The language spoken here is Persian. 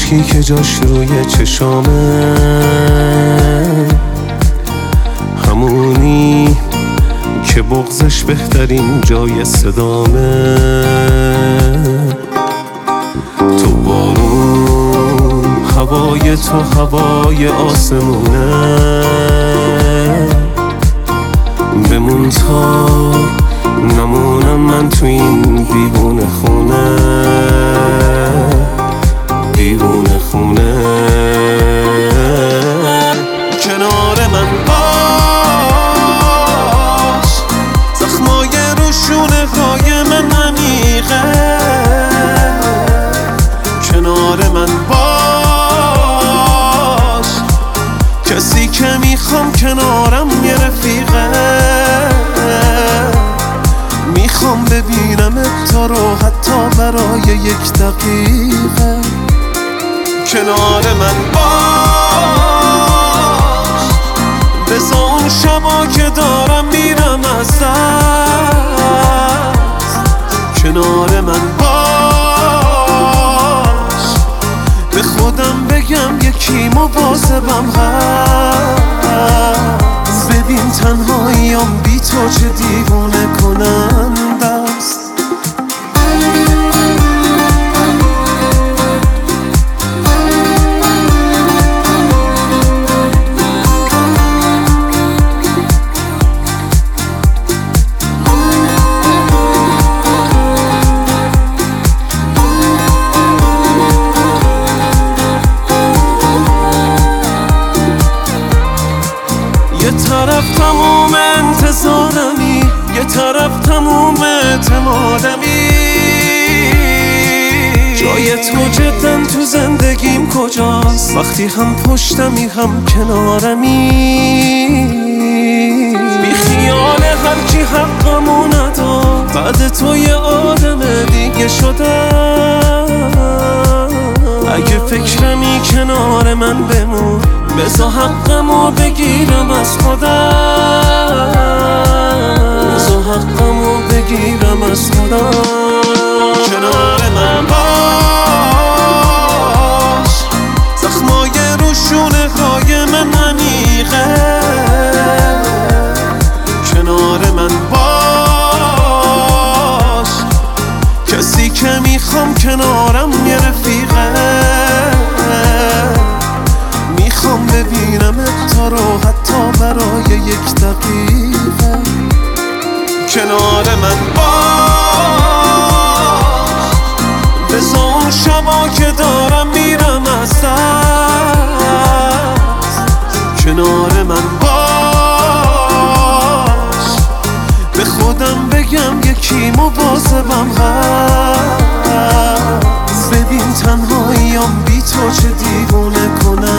اشکی که جاش روی چشامه، همونی که بغضش بهترین جای صدامه. تو بارون، هوای تو هوای آسمونه، بمون تا نمونم من تو این بیبونه خونه، بیرون خونه. کنار من باش، زخمای روشونه های من عمیقه. کنار من باش، کسی که میخوام کنارم یه رفیقه. میخوام ببینمت تو رو حتی برای یک دقیقه. کنار من باش، بذار اون شبا که دارم میرم از دست. کنار من باش، به خودم بگم یکی مواظبم هست. ببین تنهاییام بی تو چه دیوونه کننده است. یه طرف تموم انتظارمی، یه طرف تموم اعتمادمی. جای تو جدن تو زندگیم کجاست؟ وقتی هم پشتمی هم کنارمی. بی خیال هر کی حقمو نداد، بعد تو یه آدم دیگه شدم. اگه فکرمی کنار من بمون، بذار حقمو بگیرم از خودم. بذار حقمو بگیرم از خودم. کنار من باش، زخمای روشونه های من عمیقه. کنار من باش، کسی که میخوام کنارم یه رفیقه. میخوام ببینمت تو رو حتی برای یک دقیقه. کنار من باش، بذار اون شبا که دارم میرم از دست. کنار من باش، به خودم بگم یکی مواظبم هست. ببین تنهاییام بی تو چه دیوونه کنم.